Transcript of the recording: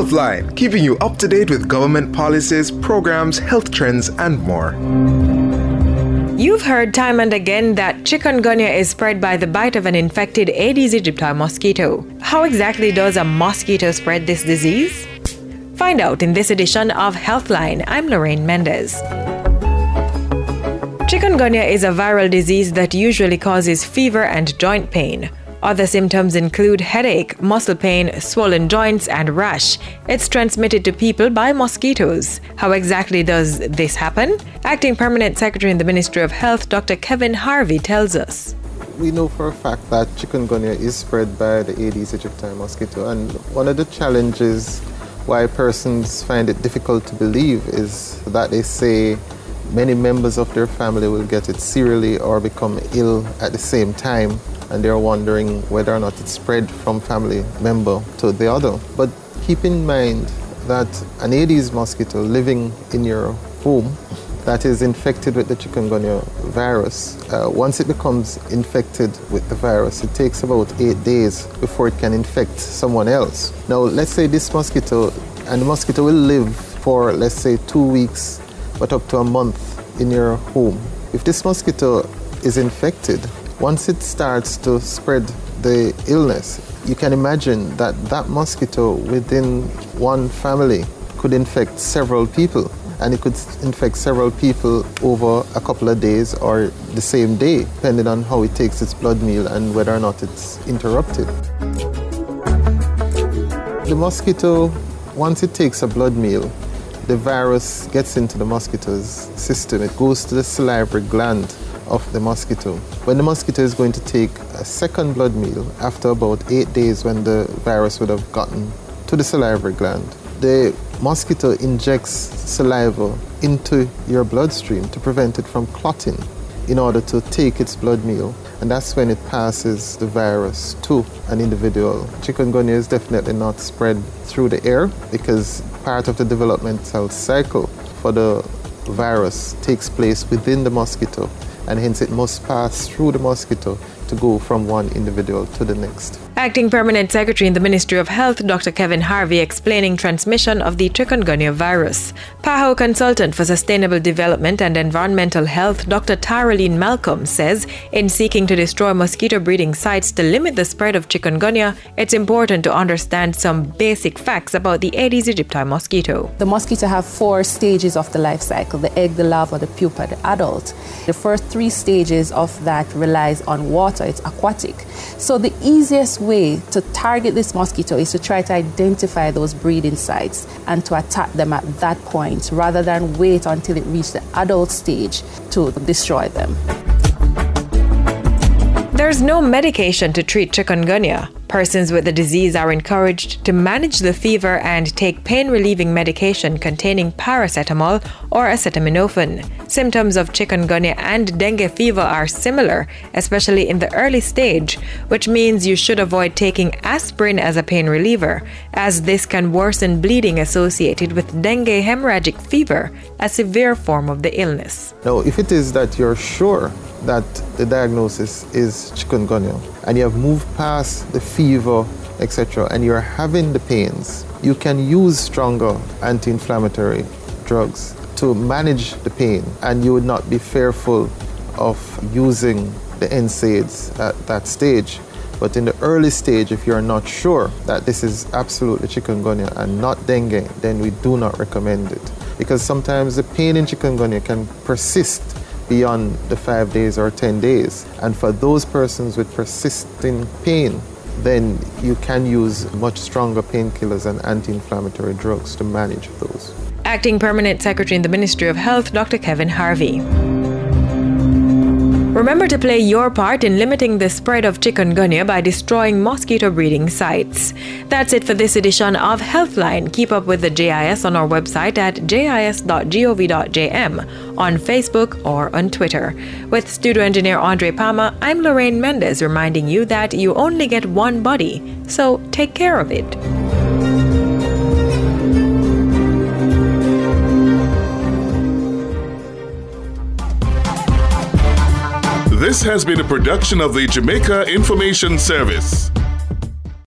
Healthline, keeping you up to date with government policies, programs, health trends, and more. You've heard time and again that chikungunya is spread by the bite of an infected Aedes aegypti mosquito. How exactly does a mosquito spread this disease? Find out in this edition of Healthline. I'm Lorraine Mendez. Chikungunya is a viral disease that usually causes fever and joint pain. Other symptoms include headache, muscle pain, swollen joints, and rash. It's transmitted to people by mosquitoes. How exactly does this happen? Acting Permanent Secretary in the Ministry of Health, Dr. Kevin Harvey, tells us. We know for a fact that chikungunya is spread by the Aedes aegypti mosquito, and one of the challenges why persons find it difficult to believe is that they say many members of their family will get it serially or become ill at the same time, and they're wondering whether or not it's spread from family member to the other. But keep in mind that an Aedes mosquito living in your home that is infected with the chikungunya virus, once it becomes infected with the virus, it takes about 8 days before it can infect someone else. Now, let's say this mosquito, and the mosquito will live for, let's say, 2 weeks, but up to a month in your home. If this mosquito is infected, once it starts to spread the illness, you can imagine that that mosquito within one family could infect several people. And it could infect several people over a couple of days or the same day, depending on how it takes its blood meal and whether or not it's interrupted. The mosquito, once it takes a blood meal, the virus gets into the mosquito's system. It goes to the salivary gland of the mosquito. When the mosquito is going to take a second blood meal after about 8 days when the virus would have gotten to the salivary gland, the mosquito injects saliva into your bloodstream to prevent it from clotting in order to take its blood meal. And that's when it passes the virus to an individual. Chikungunya is definitely not spread through the air because part of the developmental cycle for the virus takes place within the mosquito, and hence it must pass through the mosquito to go from one individual to the next. Acting Permanent Secretary in the Ministry of Health, Dr. Kevin Harvey, explaining transmission of the chikungunya virus. PAHO Consultant for Sustainable Development and Environmental Health, Dr. Tyroline Malcolm, says in seeking to destroy mosquito breeding sites to limit the spread of chikungunya, it's important to understand some basic facts about the Aedes aegypti mosquito. The mosquito have 4 stages of the life cycle: the egg, the larva, the pupa, the adult. The first 3 stages of that relies on water. It's aquatic. So the easiest way to target this mosquito is to try to identify those breeding sites and to attack them at that point rather than wait until it reaches the adult stage to destroy them. There's no medication to treat chikungunya. Persons with the disease are encouraged to manage the fever and take pain-relieving medication containing paracetamol or acetaminophen. Symptoms of chikungunya and dengue fever are similar, especially in the early stage, which means you should avoid taking aspirin as a pain reliever, as this can worsen bleeding associated with dengue hemorrhagic fever, a severe form of the illness. Now, if it is that you're sure that the diagnosis is chikungunya and you have moved past the fever, etc., and you're having the pains, you can use stronger anti-inflammatory drugs to manage the pain, and you would not be fearful of using the NSAIDs at that stage. But in the early stage, if you're not sure that this is absolutely chikungunya and not dengue, then we do not recommend it. Because sometimes the pain in chikungunya can persist beyond the 5 days or 10 days. And for those persons with persisting pain, then you can use much stronger painkillers and anti-inflammatory drugs to manage those. Acting Permanent Secretary in the Ministry of Health, Dr. Kevin Harvey. Remember to play your part in limiting the spread of chikungunya by destroying mosquito breeding sites. That's it for this edition of Healthline. Keep up with the JIS on our website at jis.gov.jm, on Facebook or on Twitter. With studio engineer Andre Palma, I'm Lorraine Mendez, reminding you that you only get one body, so take care of it. This has been a production of the Jamaica Information Service.